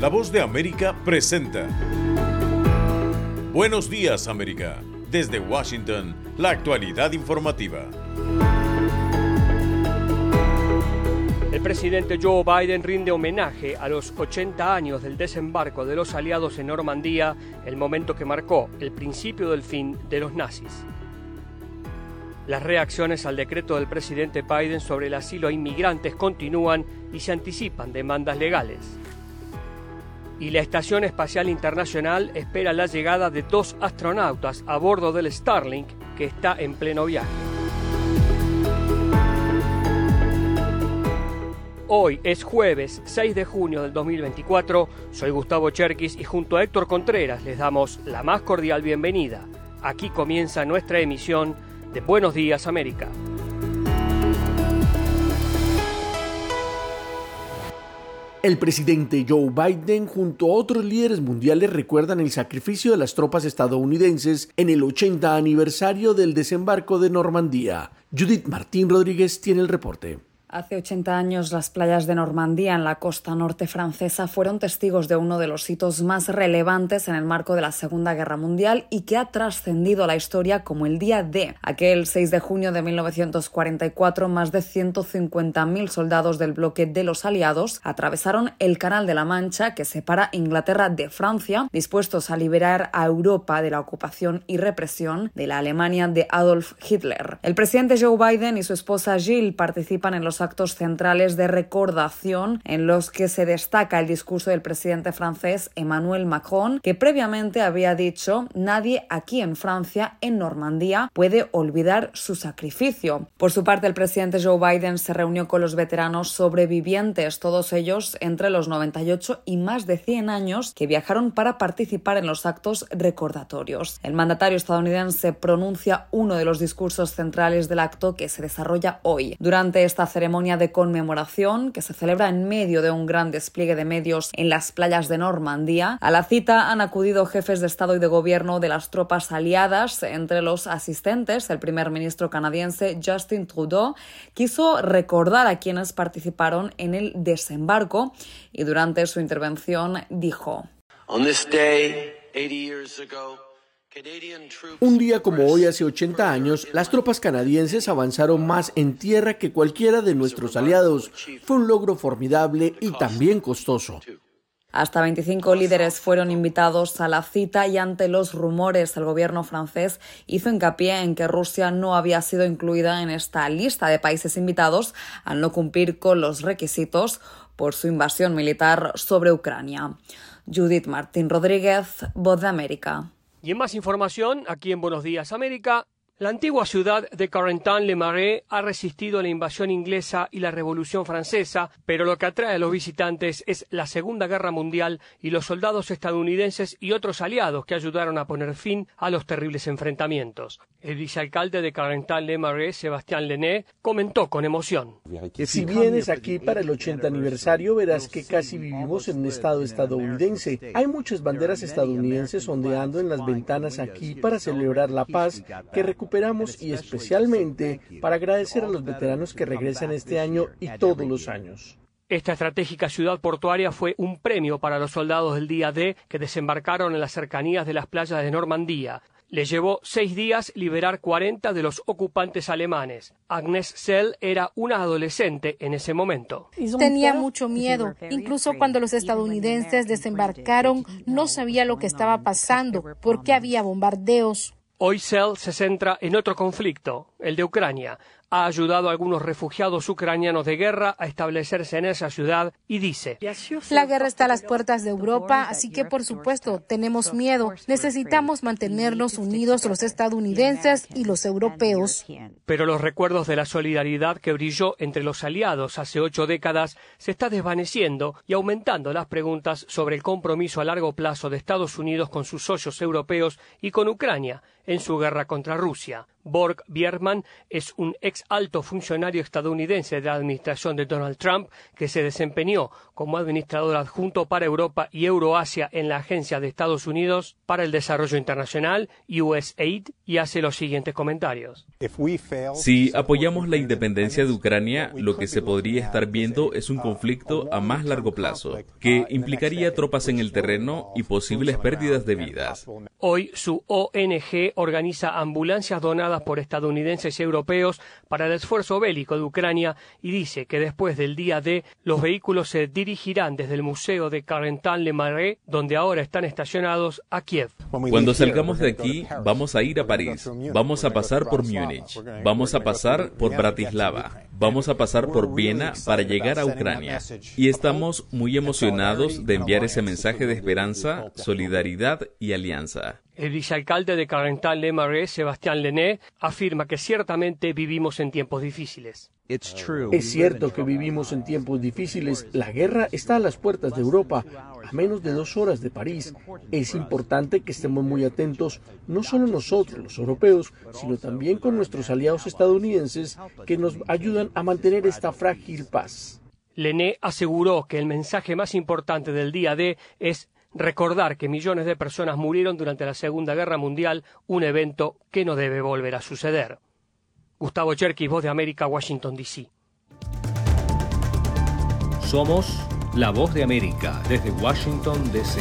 La Voz de América presenta Buenos Días, América. Desde Washington, la actualidad informativa. El presidente Joe Biden rinde homenaje a los 80 años del desembarco de los aliados en Normandía, el momento que marcó el principio del fin de los nazis. Las reacciones al decreto del presidente Biden sobre el asilo a inmigrantes continúan y se anticipan demandas legales. Y la Estación Espacial Internacional espera la llegada de 2 astronautas a bordo del Starlink, que está en pleno viaje. Hoy es jueves 6 de junio del 2024, soy Gustavo Cherkis y junto a Héctor Contreras les damos la más cordial bienvenida. Aquí comienza nuestra emisión de Buenos Días, América. El presidente Joe Biden junto a otros líderes mundiales recuerdan el sacrificio de las tropas estadounidenses en el 80 aniversario del desembarco de Normandía. Judith Martín Rodríguez tiene el reporte. Hace 80 años, las playas de Normandía, en la costa norte francesa, fueron testigos de uno de los hitos más relevantes en el marco de la Segunda Guerra Mundial y que ha trascendido la historia como el Día D. Aquel 6 de junio de 1944, más de 150.000 soldados del bloque de los aliados atravesaron el Canal de la Mancha, que separa Inglaterra de Francia, dispuestos a liberar a Europa de la ocupación y represión de la Alemania de Adolf Hitler. El presidente Joe Biden y su esposa Jill participan en los actos centrales de recordación en los que se destaca el discurso del presidente francés Emmanuel Macron, que previamente había dicho: nadie aquí en Francia, en Normandía, puede olvidar su sacrificio. Por su parte, el presidente Joe Biden se reunió con los veteranos sobrevivientes, todos ellos entre los 98 y más de 100 años, que viajaron para participar en los actos recordatorios. El mandatario estadounidense pronuncia uno de los discursos centrales del acto, que se desarrolla hoy. Durante esta ceremonia de conmemoración, que se celebra en medio de un gran despliegue de medios en las playas de Normandía, a la cita han acudido jefes de Estado y de Gobierno de las tropas aliadas. Entre los asistentes, el primer ministro canadiense Justin Trudeau quiso recordar a quienes participaron en el desembarco y durante su intervención dijo: On this day, 80 years ago, un día como hoy, hace 80 años, las tropas canadienses avanzaron más en tierra que cualquiera de nuestros aliados. Fue un logro formidable y también costoso. Hasta 25 líderes fueron invitados a la cita y ante los rumores, el gobierno francés hizo hincapié en que Rusia no había sido incluida en esta lista de países invitados al no cumplir con los requisitos por su invasión militar sobre Ucrania. Judith Martín Rodríguez, Voz de América. Y en más información, aquí en Buenos Días, América, la antigua ciudad de Carentan-le-Marais ha resistido a la invasión inglesa y la Revolución Francesa, pero lo que atrae a los visitantes es la Segunda Guerra Mundial y los soldados estadounidenses y otros aliados que ayudaron a poner fin a los terribles enfrentamientos. El vicealcalde de Carentan-le-Marais, Sébastien Lenné, comentó con emoción: Si vienes aquí para el 80 aniversario, verás que casi vivimos en un estado estadounidense. Hay muchas banderas estadounidenses ondeando en las ventanas aquí para celebrar la paz que recuperamos y especialmente para agradecer a los veteranos que regresan este año y todos los años. Esta estratégica ciudad portuaria fue un premio para los soldados del Día D que desembarcaron en las cercanías de las playas de Normandía. Les llevó 6 días liberar 40 de los ocupantes alemanes. Agnes Sell era una adolescente en ese momento. Tenía mucho miedo. Incluso cuando los estadounidenses desembarcaron, no sabía lo que estaba pasando, porque había bombardeos. Hoy Sell se centra en otro conflicto, el de Ucrania. Ha ayudado a algunos refugiados ucranianos de guerra a establecerse en esa ciudad y dice: la guerra está a las puertas de Europa, así que por supuesto tenemos miedo. Necesitamos mantenernos unidos los estadounidenses y los europeos. Pero los recuerdos de la solidaridad que brilló entre los aliados hace 8 décadas se está desvaneciendo y aumentando las preguntas sobre el compromiso a largo plazo de Estados Unidos con sus socios europeos y con Ucrania en su guerra contra Rusia. Borg Biermann es un ex alto funcionario estadounidense de la administración de Donald Trump que se desempeñó como administrador adjunto para Europa y Euroasia en la Agencia de Estados Unidos para el Desarrollo Internacional, USAID, y hace los siguientes comentarios. Si apoyamos la independencia de Ucrania, lo que se podría estar viendo es un conflicto a más largo plazo, que implicaría tropas en el terreno y posibles pérdidas de vidas. Hoy su ONG organiza ambulancias donadas por estadounidenses y europeos para el esfuerzo bélico de Ucrania y dice que después del día D los vehículos se dirigirán desde el Museo de Carentan-le-Marais, donde ahora están estacionados, a Kiev. Cuando salgamos de aquí, vamos a ir a París, vamos a pasar por Múnich, vamos a pasar por Bratislava, vamos a pasar por Viena para llegar a Ucrania. Y estamos muy emocionados de enviar ese mensaje de esperanza, solidaridad y alianza. El vicealcalde de Carentan-le-Marais, Sébastien Lené, afirma que ciertamente vivimos en tiempos difíciles. Es cierto que vivimos en tiempos difíciles. La guerra está a las puertas de Europa, a menos de 2 horas de París. Es importante que estemos muy atentos, no solo nosotros, los europeos, sino también con nuestros aliados estadounidenses que nos ayudan a mantener esta frágil paz. Lené aseguró que el mensaje más importante del día D es recordar que millones de personas murieron durante la Segunda Guerra Mundial, un evento que no debe volver a suceder. Gustavo Cherkis, Voz de América, Washington, D.C. Somos la Voz de América desde Washington, D.C.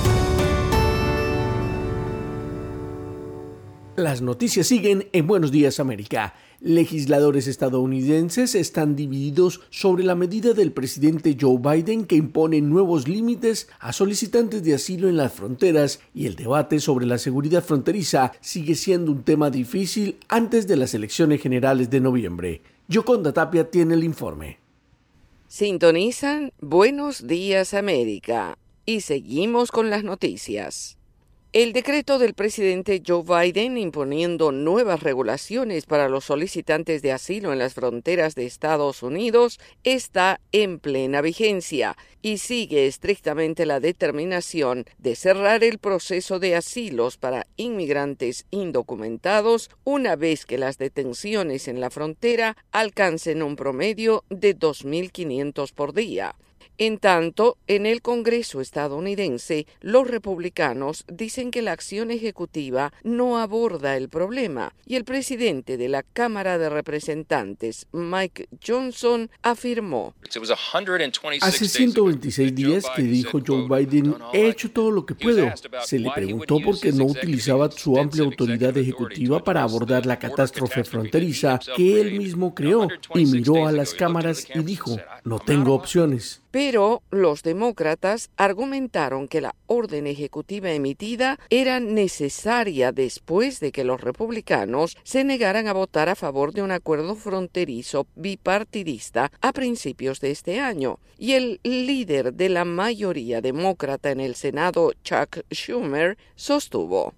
Las noticias siguen en Buenos Días América. Legisladores estadounidenses están divididos sobre la medida del presidente Joe Biden que impone nuevos límites a solicitantes de asilo en las fronteras, y el debate sobre la seguridad fronteriza sigue siendo un tema difícil antes de las elecciones generales de noviembre. Yoconda Tapia tiene el informe. Sintonizan Buenos Días América y seguimos con las noticias. El decreto del presidente Joe Biden imponiendo nuevas regulaciones para los solicitantes de asilo en las fronteras de Estados Unidos está en plena vigencia y sigue estrictamente la determinación de cerrar el proceso de asilos para inmigrantes indocumentados una vez que las detenciones en la frontera alcancen un promedio de 2.500 por día. En tanto, en el Congreso estadounidense, los republicanos dicen que la acción ejecutiva no aborda el problema y el presidente de la Cámara de Representantes, Mike Johnson, afirmó: Hace 126 días que dijo Joe Biden, he hecho todo lo que puedo. Se le preguntó por qué no utilizaba su amplia autoridad ejecutiva para abordar la catástrofe fronteriza que él mismo creó, y miró a las cámaras y dijo, no tengo opciones. Pero los demócratas argumentaron que la orden ejecutiva emitida era necesaria después de que los republicanos se negaran a votar a favor de un acuerdo fronterizo bipartidista a principios de este año. Y el líder de la mayoría demócrata en el Senado, Chuck Schumer, sostuvo: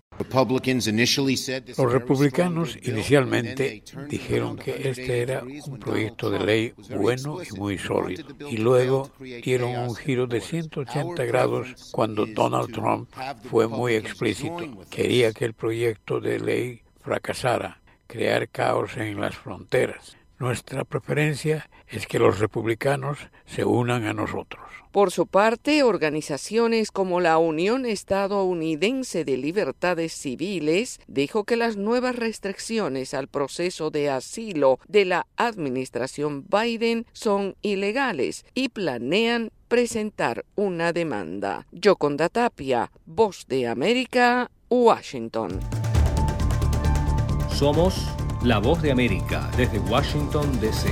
Los republicanos inicialmente dijeron que este era un proyecto de ley bueno y muy sólido, y luego dieron un giro de 180 grados cuando Donald Trump fue muy explícito. Quería que el proyecto de ley fracasara, crear caos en las fronteras. Nuestra preferencia es que los republicanos se unan a nosotros. Por su parte, organizaciones como la Unión Estadounidense de Libertades Civiles dijo que las nuevas restricciones al proceso de asilo de la administración Biden son ilegales y planean presentar una demanda. Yoconda Tapia, Voz de América, Washington. Somos la Voz de América desde Washington, D.C.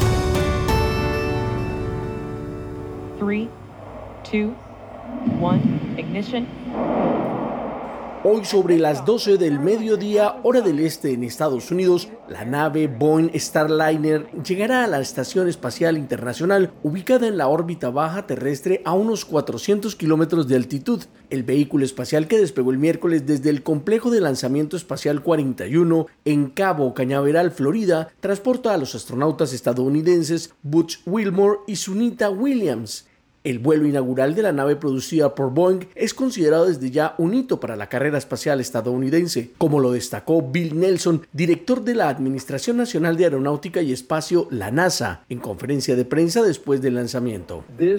3, 2, 1, ignition. Hoy sobre las 12 del mediodía, hora del este en Estados Unidos, la nave Boeing Starliner llegará a la Estación Espacial Internacional, ubicada en la órbita baja terrestre a unos 400 kilómetros de altitud. El vehículo espacial que despegó el miércoles desde el complejo de lanzamiento espacial 41 en Cabo Cañaveral, Florida, transporta a los astronautas estadounidenses Buzz Wilmore y Sunita Williams. El vuelo inaugural de la nave producida por Boeing es considerado desde ya un hito para la carrera espacial estadounidense, como lo destacó Bill Nelson, director de la Administración Nacional de Aeronáutica y Espacio, la NASA, en conferencia de prensa después del lanzamiento.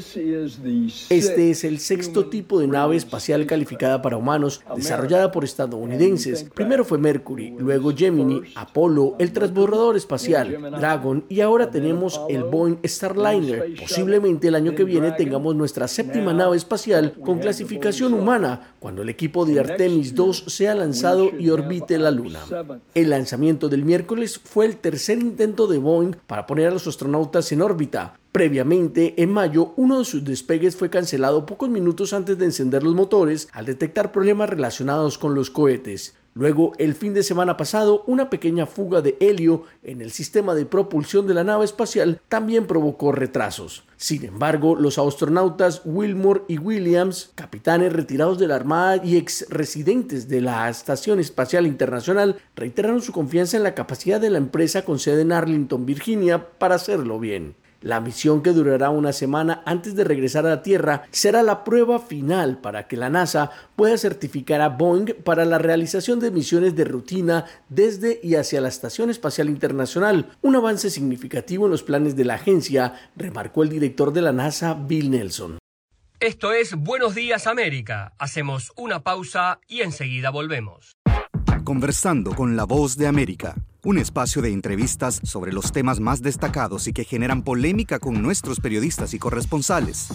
Este es el sexto tipo de nave espacial calificada para humanos desarrollada por estadounidenses. Primero fue Mercury, luego Gemini, Apollo, el transbordador espacial, Dragon y ahora tenemos el Boeing Starliner. Posiblemente el año que viene tengamos nuestra séptima nave espacial con clasificación humana cuando el equipo de Artemis 2 sea lanzado y orbite la Luna. El lanzamiento del miércoles fue el tercer intento de Boeing para poner a los astronautas en órbita. Previamente, en mayo, uno de sus despegues fue cancelado pocos minutos antes de encender los motores al detectar problemas relacionados con los cohetes. Luego, el fin de semana pasado, una pequeña fuga de helio en el sistema de propulsión de la nave espacial también provocó retrasos. Sin embargo, los astronautas Wilmore y Williams, capitanes retirados de la Armada y ex residentes de la Estación Espacial Internacional, reiteraron su confianza en la capacidad de la empresa con sede en Arlington, Virginia, para hacerlo bien. La misión, que durará una semana antes de regresar a la Tierra, será la prueba final para que la NASA pueda certificar a Boeing para la realización de misiones de rutina desde y hacia la Estación Espacial Internacional, un avance significativo en los planes de la agencia, remarcó el director de la NASA, Bill Nelson. Esto es Buenos Días América. Hacemos una pausa y enseguida volvemos. Conversando con la Voz de América, un espacio de entrevistas sobre los temas más destacados y que generan polémica con nuestros periodistas y corresponsales.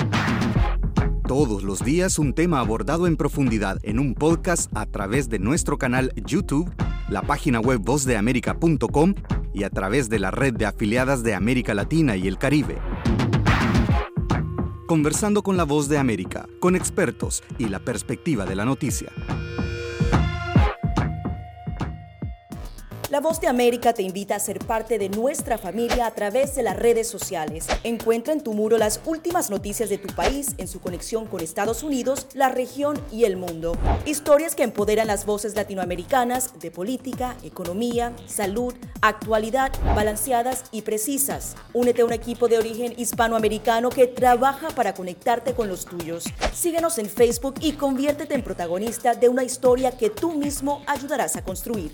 Todos los días un tema abordado en profundidad en un podcast a través de nuestro canal YouTube, la página web vozdeamerica.com y a través de la red de afiliadas de América Latina y el Caribe. Conversando con la Voz de América, con expertos y la perspectiva de la noticia. La Voz de América te invita a ser parte de nuestra familia a través de las redes sociales. Encuentra en tu muro las últimas noticias de tu país en su conexión con Estados Unidos, la región y el mundo. Historias que empoderan las voces latinoamericanas de política, economía, salud, actualidad, balanceadas y precisas. Únete a un equipo de origen hispanoamericano que trabaja para conectarte con los tuyos. Síguenos en Facebook y conviértete en protagonista de una historia que tú mismo ayudarás a construir.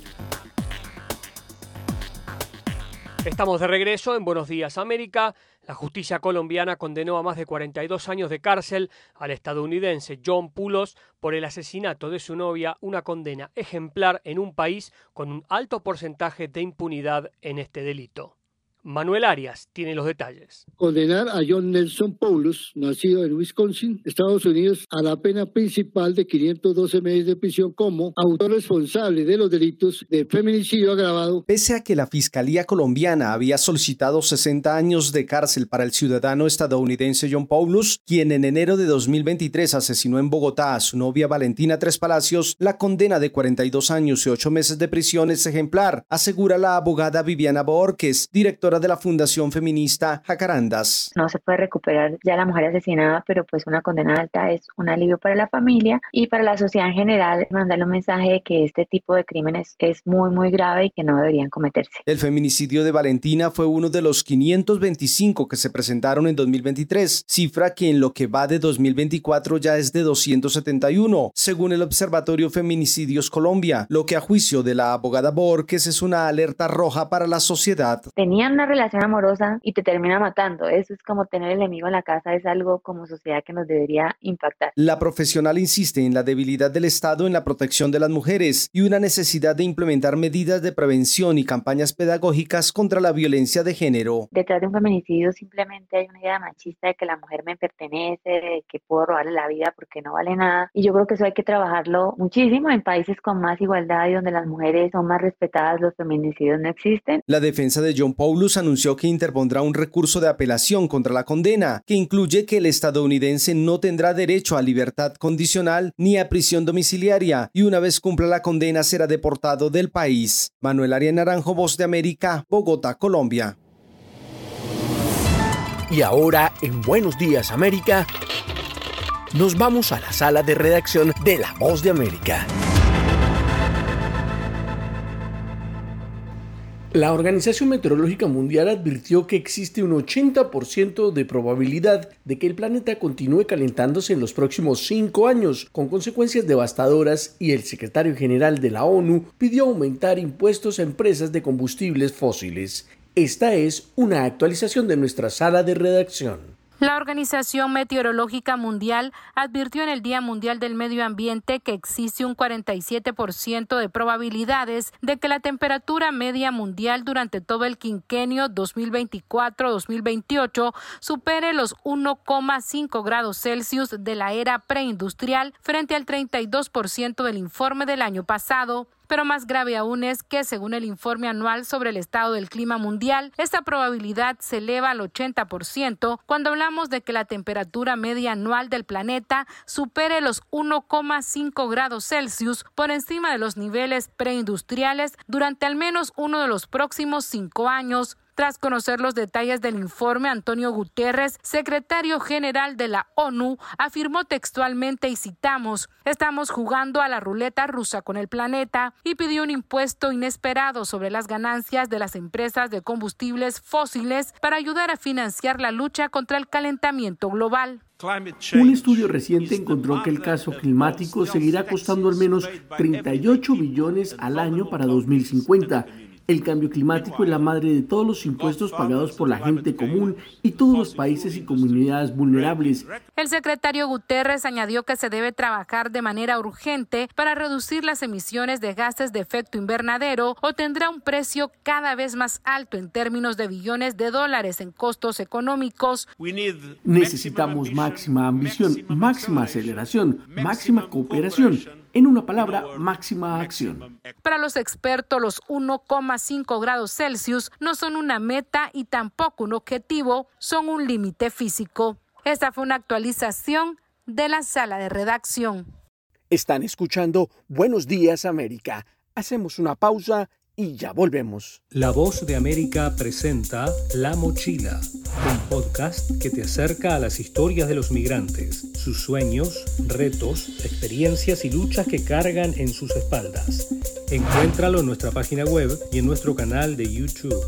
Estamos de regreso en Buenos Días América. La justicia colombiana condenó a más de 42 años de cárcel al estadounidense John Poulos por el asesinato de su novia, una condena ejemplar en un país con un alto porcentaje de impunidad en este delito. Manuel Arias tiene los detalles. Condenar a John Nelson Poulos, nacido en Wisconsin, Estados Unidos, a la pena principal de 512 meses de prisión como autor responsable de los delitos de feminicidio agravado. Pese a que la Fiscalía colombiana había solicitado 60 años de cárcel para el ciudadano estadounidense John Poulos, quien en enero de 2023 asesinó en Bogotá a su novia Valentina Tres Palacios, la condena de 42 años y 8 meses de prisión es ejemplar, asegura la abogada Viviana Borges, directora de la Fundación Feminista Jacarandas. No se puede recuperar ya la mujer asesinada, pero pues una condena alta es un alivio para la familia y para la sociedad en general, mandarle un mensaje de que este tipo de crímenes es muy grave y que no deberían cometerse. El feminicidio de Valentina fue uno de los 525 que se presentaron en 2023, cifra que en lo que va de 2024 ya es de 271, según el Observatorio Feminicidios Colombia, lo que a juicio de la abogada Borges es una alerta roja para la sociedad. Tenían una relación amorosa y te termina matando. Eso es como tener el enemigo en la casa, es algo como sociedad que nos debería impactar. La profesional insiste en la debilidad del Estado en la protección de las mujeres y una necesidad de implementar medidas de prevención y campañas pedagógicas contra la violencia de género. Detrás de un feminicidio simplemente hay una idea machista de que la mujer me pertenece, de que puedo robarle la vida porque no vale nada. Y yo creo que eso hay que trabajarlo muchísimo en países con más igualdad y donde las mujeres son más respetadas, los feminicidios no existen. La defensa de John Poulos anunció que interpondrá un recurso de apelación contra la condena, que incluye que el estadounidense no tendrá derecho a libertad condicional ni a prisión domiciliaria y una vez cumpla la condena será deportado del país. Manuel Arias Naranjo, Voz de América, Bogotá, Colombia. Y ahora, en Buenos Días América, nos vamos a la sala de redacción de La Voz de América. La Organización Meteorológica Mundial advirtió que existe un 80% de probabilidad de que el planeta continúe calentándose en los próximos 5 años, con consecuencias devastadoras, y el secretario general de la ONU pidió aumentar impuestos a empresas de combustibles fósiles. Esta es una actualización de nuestra sala de redacción. La Organización Meteorológica Mundial advirtió en el Día Mundial del Medio Ambiente que existe un 47% de probabilidades de que la temperatura media mundial durante todo el quinquenio 2024-2028 supere los 1,5 grados Celsius de la era preindustrial frente al 32% del informe del año pasado. Pero más grave aún es que, según el informe anual sobre el estado del clima mundial, esta probabilidad se eleva al 80% cuando hablamos de que la temperatura media anual del planeta supere los 1,5 grados Celsius por encima de los niveles preindustriales durante al menos uno de los próximos 5 años. Tras conocer los detalles del informe, Antonio Guterres, secretario general de la ONU, afirmó textualmente, y citamos: "Estamos jugando a la ruleta rusa con el planeta", y pidió un impuesto inesperado sobre las ganancias de las empresas de combustibles fósiles para ayudar a financiar la lucha contra el calentamiento global. Un estudio reciente encontró que el caso climático seguirá costando al menos 38 billones al año para 2050. El cambio climático es la madre de todos los impuestos pagados por la gente común y todos los países y comunidades vulnerables. El secretario Guterres añadió que se debe trabajar de manera urgente para reducir las emisiones de gases de efecto invernadero o tendrá un precio cada vez más alto en términos de billones de dólares en costos económicos. Necesitamos máxima ambición, máxima aceleración, máxima cooperación. En una palabra, máxima acción. Para los expertos, los 1,5 grados Celsius no son una meta y tampoco un objetivo, son un límite físico. Esta fue una actualización de la sala de redacción. Están escuchando Buenos Días América. Hacemos una pausa y ya volvemos. La Voz de América presenta La Mochila, un podcast que te acerca a las historias de los migrantes, sus sueños, retos, experiencias y luchas que cargan en sus espaldas. Encuéntralo en nuestra página web y en nuestro canal de YouTube.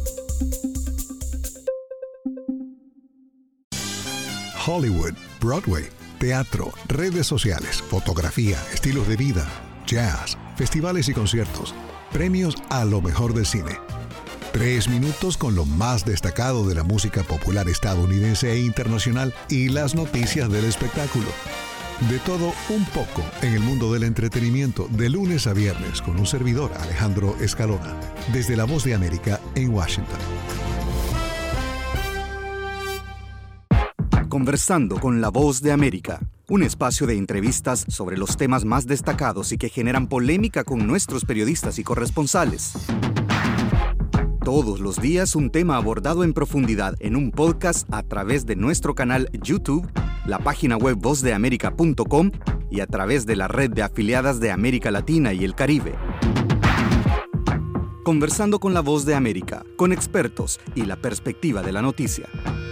Hollywood, Broadway, teatro, redes sociales, fotografía, estilos de vida, jazz, festivales y conciertos. Premios a lo mejor del cine. 3 minutos con lo más destacado de la música popular estadounidense e internacional y las noticias del espectáculo. De todo un poco en el mundo del entretenimiento, de lunes a viernes, con un servidor, Alejandro Escalona, desde La Voz de América en Washington. Conversando con La Voz de América, un espacio de entrevistas sobre los temas más destacados y que generan polémica con nuestros periodistas y corresponsales. Todos los días un tema abordado en profundidad en un podcast a través de nuestro canal YouTube, la página web vozdeamerica.com y a través de la red de afiliadas de América Latina y el Caribe. Conversando con La Voz de América, con expertos y la perspectiva de la noticia.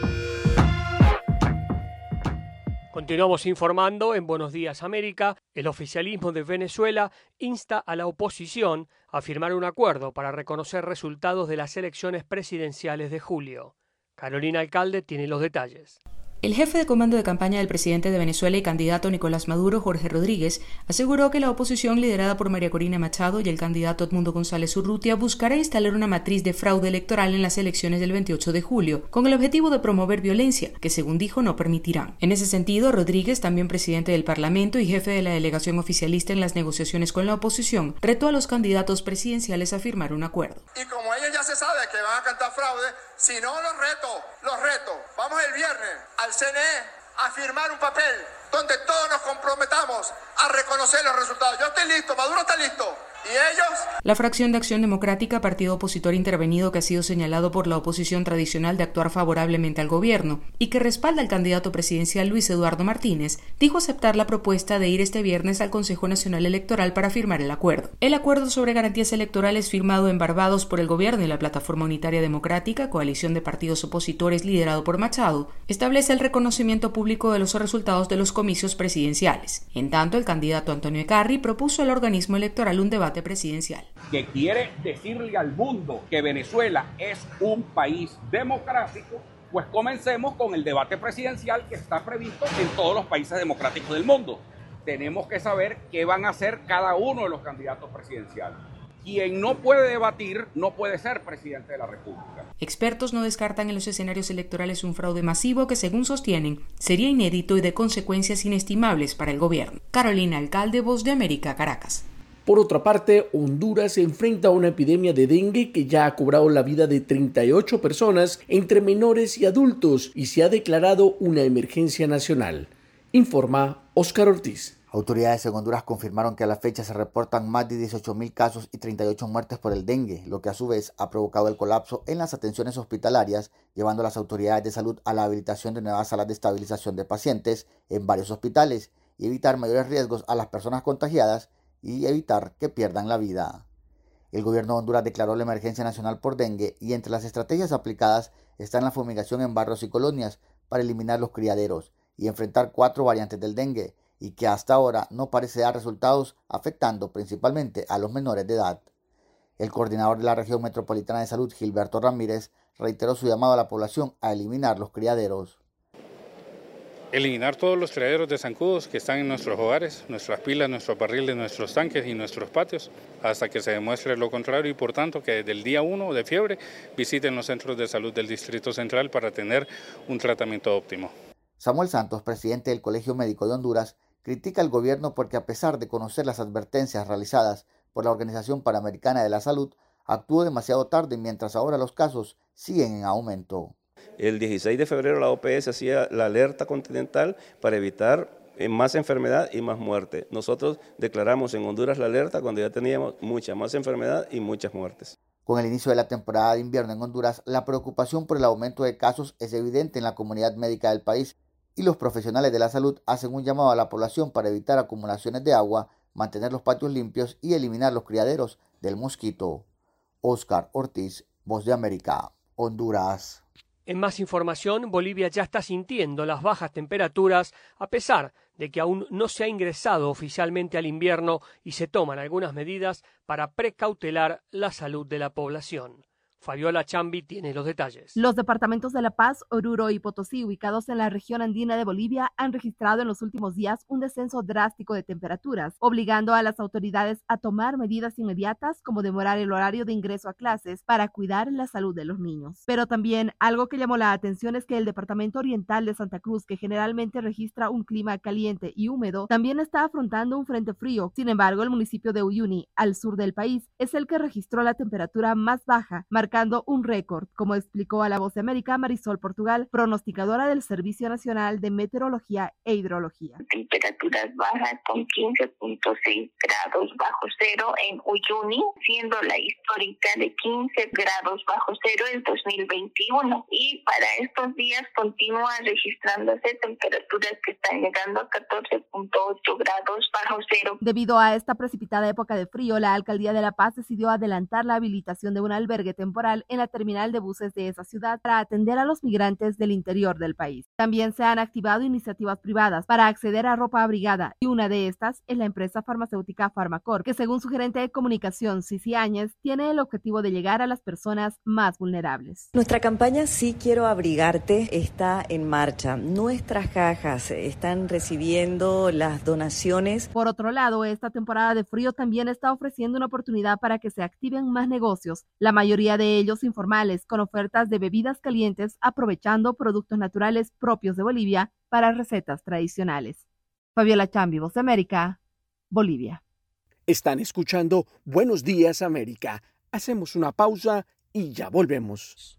Continuamos informando en Buenos Días América. El oficialismo de Venezuela insta a la oposición a firmar un acuerdo para reconocer resultados de las elecciones presidenciales de julio. Carolina Alcalde tiene los detalles. El jefe de comando de campaña del presidente de Venezuela y candidato Nicolás Maduro, Jorge Rodríguez, aseguró que la oposición liderada por María Corina Machado y el candidato Edmundo González Urrutia buscará instalar una matriz de fraude electoral en las elecciones del 28 de julio, con el objetivo de promover violencia, que según dijo no permitirán. En ese sentido, Rodríguez, también presidente del Parlamento y jefe de la delegación oficialista en las negociaciones con la oposición, retó a los candidatos presidenciales a firmar un acuerdo. Y como ellos ya se sabe que van a cantar fraude, si no los reto. Vamos el viernes al CNE a firmar un papel donde todos nos comprometamos a reconocer los resultados. Yo estoy listo, Maduro está listo. ¿Y ellos? La fracción de Acción Democrática, partido opositor intervenido que ha sido señalado por la oposición tradicional de actuar favorablemente al gobierno y que respalda al candidato presidencial Luis Eduardo Martínez, dijo aceptar la propuesta de ir este viernes al Consejo Nacional Electoral para firmar el acuerdo. El acuerdo sobre garantías electorales firmado en Barbados por el gobierno y la Plataforma Unitaria Democrática, coalición de partidos opositores liderado por Machado, establece el reconocimiento público de los resultados de los comicios presidenciales. En tanto, el candidato Antonio Ekarri propuso al organismo electoral un debate debate presidencial. Que quiere decirle al mundo que Venezuela es un país democrático, pues comencemos con el debate presidencial que está previsto en todos los países democráticos del mundo. Tenemos que saber qué van a hacer cada uno de los candidatos presidenciales. Quien no puede debatir no puede ser presidente de la República. Expertos no descartan en los escenarios electorales un fraude masivo que, según sostienen, sería inédito y de consecuencias inestimables para el gobierno. Carolina Alcalde, Voz de América, Caracas. Por otra parte, Honduras se enfrenta a una epidemia de dengue que ya ha cobrado la vida de 38 personas entre menores y adultos y se ha declarado una emergencia nacional, informa Óscar Ortiz. Autoridades en Honduras confirmaron que a la fecha se reportan más de 18.000 casos y 38 muertes por el dengue, lo que a su vez ha provocado el colapso en las atenciones hospitalarias, llevando a las autoridades de salud a la habilitación de nuevas salas de estabilización de pacientes en varios hospitales y evitar mayores riesgos a las personas contagiadas y evitar que pierdan la vida. El gobierno de Honduras declaró la emergencia nacional por dengue y entre las estrategias aplicadas están la fumigación en barrios y colonias para eliminar los criaderos y enfrentar 4 variantes del dengue, y que hasta ahora no parece dar resultados, afectando principalmente a los menores de edad. El coordinador de la región metropolitana de salud, Gilberto Ramírez, reiteró su llamado a la población a eliminar los criaderos. Eliminar todos los criaderos de zancudos que están en nuestros hogares, nuestras pilas, nuestros barriles, nuestros tanques y nuestros patios, hasta que se demuestre lo contrario y por tanto que desde el día 1 de fiebre visiten los centros de salud del Distrito Central para tener un tratamiento óptimo. Samuel Santos, presidente del Colegio Médico de Honduras, critica al gobierno porque a pesar de conocer las advertencias realizadas por la Organización Panamericana de la Salud, actuó demasiado tarde mientras ahora los casos siguen en aumento. El 16 de febrero la OPS hacía la alerta continental para evitar más enfermedad y más muerte. Nosotros declaramos en Honduras la alerta cuando ya teníamos mucha más enfermedad y muchas muertes. Con el inicio de la temporada de invierno en Honduras, la preocupación por el aumento de casos es evidente en la comunidad médica del país, y los profesionales de la salud hacen un llamado a la población para evitar acumulaciones de agua, mantener los patios limpios y eliminar los criaderos del mosquito. Óscar Ortiz, Voz de América, Honduras. En más información, Bolivia ya está sintiendo las bajas temperaturas a pesar de que aún no se ha ingresado oficialmente al invierno y se toman algunas medidas para precautelar la salud de la población. Fabiola Chambi tiene los detalles. Los departamentos de La Paz, Oruro y Potosí, ubicados en la región andina de Bolivia, han registrado en los últimos días un descenso drástico de temperaturas, obligando a las autoridades a tomar medidas inmediatas como demorar el horario de ingreso a clases para cuidar la salud de los niños. Pero también algo que llamó la atención es que el departamento oriental de Santa Cruz, que generalmente registra un clima caliente y húmedo, también está afrontando un frente frío. Sin embargo, el municipio de Uyuni, al sur del país, es el que registró la temperatura más baja, marcando un récord, como explicó a La Voz de América Marisol Portugal, pronosticadora del Servicio Nacional de Meteorología e Hidrología. Temperaturas bajas con 15.6 grados bajo cero en Uyuni, siendo la histórica de 15 grados bajo cero en 2021. Y para estos días continúa registrándose temperaturas que están llegando a 14.8 grados bajo cero. Debido a esta precipitada época de frío, la Alcaldía de La Paz decidió adelantar la habilitación de un albergue temporal en la terminal de buses de esa ciudad para atender a los migrantes del interior del país. También se han activado iniciativas privadas para acceder a ropa abrigada y una de estas es la empresa farmacéutica Farmacor, que según su gerente de comunicación, Cici Áñez, tiene el objetivo de llegar a las personas más vulnerables. Nuestra campaña Sí Quiero Abrigarte está en marcha. Nuestras cajas están recibiendo las donaciones. Por otro lado, esta temporada de frío también está ofreciendo una oportunidad para que se activen más negocios, la mayoría de ellos informales, con ofertas de bebidas calientes, aprovechando productos naturales propios de Bolivia para recetas tradicionales. Fabiola Chambi, Voz de América, Bolivia. Están escuchando Buenos Días América. Hacemos una pausa y ya volvemos.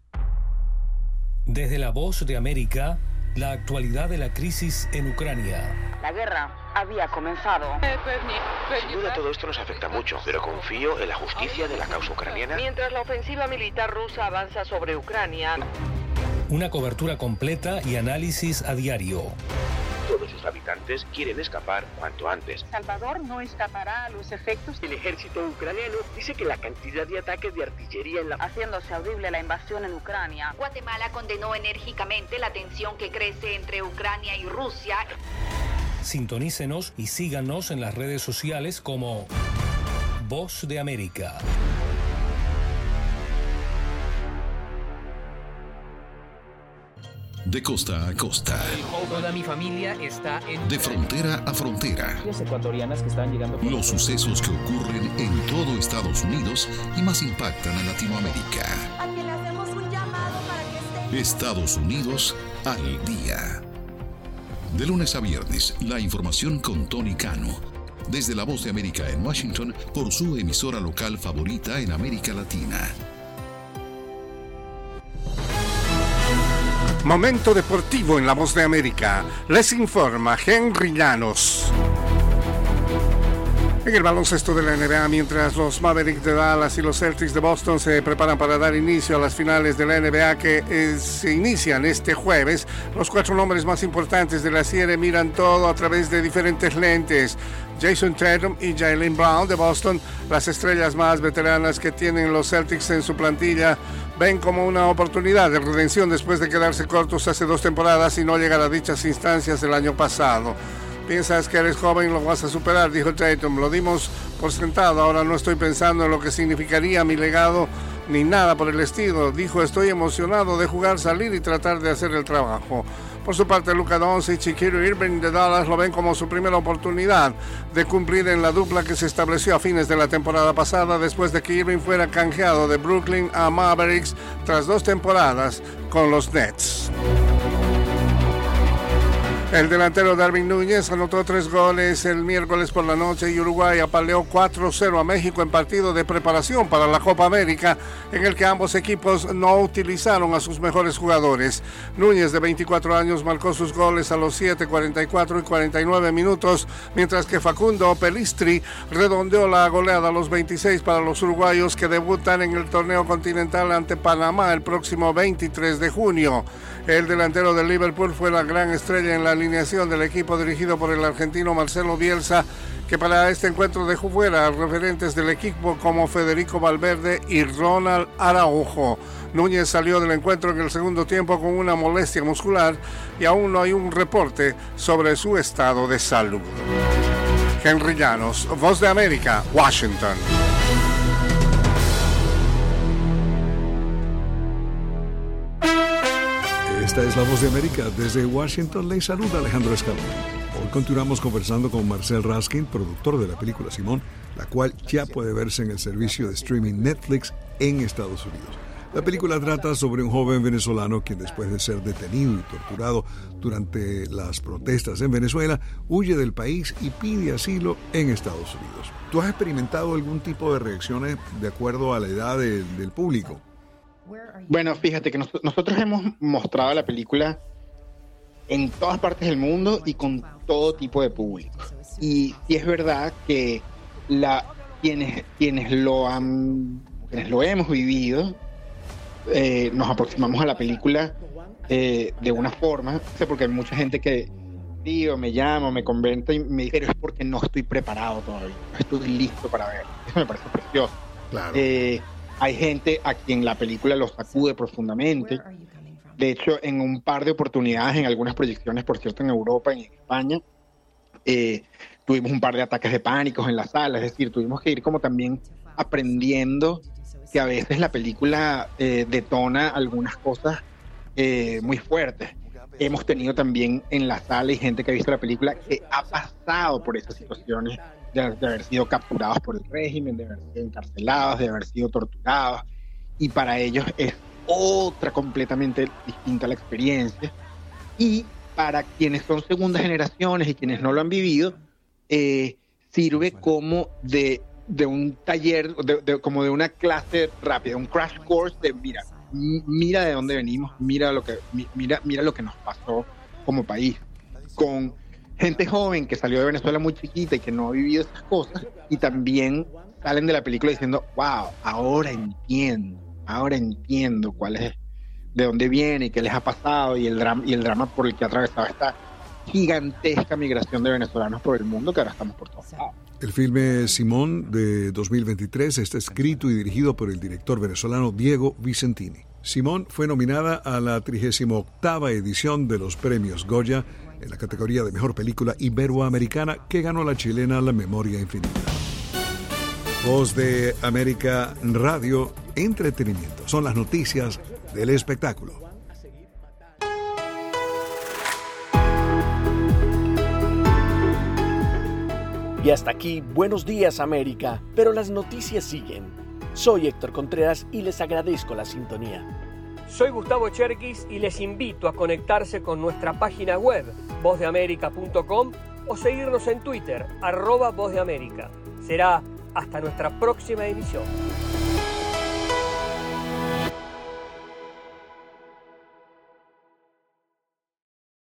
Desde La Voz de América, la actualidad de la crisis en Ucrania. La guerra había comenzado. Sin duda todo esto nos afecta mucho, pero confío en la justicia de la causa ucraniana. Mientras la ofensiva militar rusa avanza sobre Ucrania. Una cobertura completa y análisis a diario. Todos sus habitantes quieren escapar cuanto antes. Salvador no escapará a los efectos. El ejército ucraniano dice que la cantidad de ataques de artillería haciéndose audible la invasión en Ucrania. Guatemala condenó enérgicamente la tensión que crece entre Ucrania y Rusia. Sintonícenos y síganos en las redes sociales como Voz de América. De costa a costa. Toda mi familia está en... De frontera a frontera. Ecuatorianas que están llegando... Los sucesos que ocurren en todo Estados Unidos y más impactan a Latinoamérica. A quien le hacemos un llamado para que esté... Estados Unidos al día. De lunes a viernes, la información con Tony Cano. Desde La Voz de América en Washington, por su emisora local favorita en América Latina. Momento deportivo en La Voz de América. Les informa Henry Llanos. En el baloncesto de la NBA, mientras los Mavericks de Dallas y los Celtics de Boston se preparan para dar inicio a las finales de la NBA que se inician este jueves, los 4 nombres más importantes de la serie miran todo a través de diferentes lentes. Jason Tatum y Jaylen Brown de Boston, las estrellas más veteranas que tienen los Celtics en su plantilla, ven como una oportunidad de redención después de quedarse cortos hace 2 temporadas y no llegar a dichas instancias el año pasado. Piensas que eres joven y lo vas a superar, dijo Tatum. Lo dimos por sentado, ahora no estoy pensando en lo que significaría mi legado ni nada por el estilo. Dijo, estoy emocionado de jugar, salir y tratar de hacer el trabajo. Por su parte, Luka Doncic y Kyrie Irving de Dallas lo ven como su primera oportunidad de cumplir en la dupla que se estableció a fines de la temporada pasada después de que Irving fuera canjeado de Brooklyn a Mavericks tras 2 temporadas con los Nets. El delantero Darwin Núñez anotó 3 goles el miércoles por la noche y Uruguay apaleó 4-0 a México en partido de preparación para la Copa América, en el que ambos equipos no utilizaron a sus mejores jugadores. Núñez, de 24 años, marcó sus goles a los 7, 44 y 49 minutos, mientras que Facundo Pelistri redondeó la goleada a los 26 para los uruguayos que debutan en el torneo continental ante Panamá el próximo 23 de junio. El delantero del Liverpool fue la gran estrella en la alineación del equipo dirigido por el argentino Marcelo Bielsa, que para este encuentro dejó fuera a referentes del equipo como Federico Valverde y Ronald Araujo. Núñez salió del encuentro en el segundo tiempo con una molestia muscular y aún no hay un reporte sobre su estado de salud. Henry Llanos, Voz de América, Washington. Esta es La Voz de América. Desde Washington le saluda Alejandro Escalón. Hoy continuamos conversando con Marcel Raskin, productor de la película Simón, la cual ya puede verse en el servicio de streaming Netflix en Estados Unidos. La película trata sobre un joven venezolano quien, después de ser detenido y torturado durante las protestas en Venezuela, huye del país y pide asilo en Estados Unidos. ¿Tú has experimentado algún tipo de reacciones de acuerdo a la edad del público? Bueno, fíjate que nosotros hemos mostrado la película en todas partes del mundo y con todo tipo de público. Y es verdad que quienes lo hemos vivido, nos aproximamos a la película de una forma, porque hay mucha gente que me llama, me comenta y me dice, pero es porque no estoy preparado todavía, no estoy listo para ver. Eso me parece precioso. Claro. Hay gente a quien la película los sacude profundamente. De hecho, en un par de oportunidades, en algunas proyecciones, por cierto, en Europa y en España, tuvimos un par de ataques de pánico en la sala. Es decir, tuvimos que ir como también aprendiendo que a veces la película detona algunas cosas muy fuertes. Hemos tenido también en la sala y gente que ha visto la película que ha pasado por esas situaciones de haber sido capturados por el régimen, de haber sido encarcelados, de haber sido torturados, y para ellos es otra completamente distinta la experiencia. Y para quienes son segundas generaciones y quienes no lo han vivido, sirve como de un taller, como de una clase rápida, un crash course de mira de dónde venimos, mira lo que nos pasó como país, con gente joven que salió de Venezuela muy chiquita y que no ha vivido esas cosas, y también salen de la película diciendo, wow, ahora entiendo cuál es, de dónde viene y qué les ha pasado, y el drama por el que ha atravesado esta gigantesca migración de venezolanos por el mundo que ahora estamos por todos lados. El filme Simón de 2023 está escrito y dirigido por el director venezolano Diego Vicentini. Simón fue nominada a la 38ª edición de los premios Goya en la categoría de Mejor Película Iberoamericana, que ganó la chilena La Memoria Infinita. Voz de América Radio, entretenimiento. Son las noticias del espectáculo. Y hasta aquí, Buenos Días América, pero las noticias siguen. Soy Héctor Contreras y les agradezco la sintonía. Soy Gustavo Cherkis y les invito a conectarse con nuestra página web, vozdeamerica.com, o seguirnos en Twitter, @vozdeamerica. Será hasta nuestra próxima emisión.